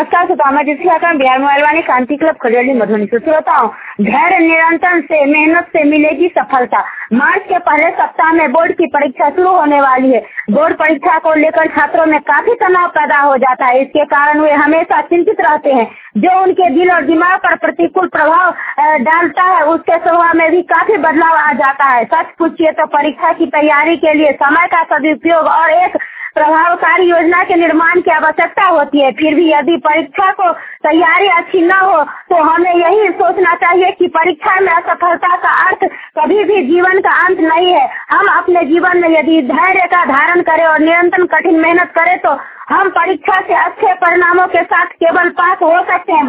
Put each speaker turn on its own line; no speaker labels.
नमस्कार श्रोताओं, मैं जिसका बिहार मोबाइल वाणी शांति क्लब खजौली मधुबनी से। श्रोताओं, धैर्य निरंतर से मेहनत से मिलेगी सफलता। मार्च के पहले सप्ताह में बोर्ड की परीक्षा शुरू होने वाली है। बोर्ड परीक्षा को लेकर छात्रों में काफी तनाव पैदा हो जाता है। इसके कारण वे हमेशा चिंतित रहते हैं, जो उनके दिल और दिमाग पर प्रतिकूल प्रभाव डालता है। उसके स्वभाव में भी काफी बदलाव आ जाता है। सच पूछिए तो परीक्षा की तैयारी के लिए समय का सदुपयोग और एक प्रभावकारी योजना के निर्माण की आवश्यकता होती है। फिर भी यदि परीक्षा को तैयारी अच्छी न हो तो हमें यही सोचना चाहिए कि परीक्षा में असफलता का अर्थ कभी भी जीवन का अंत नहीं है। हम अपने जीवन में यदि धैर्य का धारण करें और निरंतर कठिन मेहनत करें तो हम परीक्षा से अच्छे परिणामों के साथ केवल पास हो सकते हैं।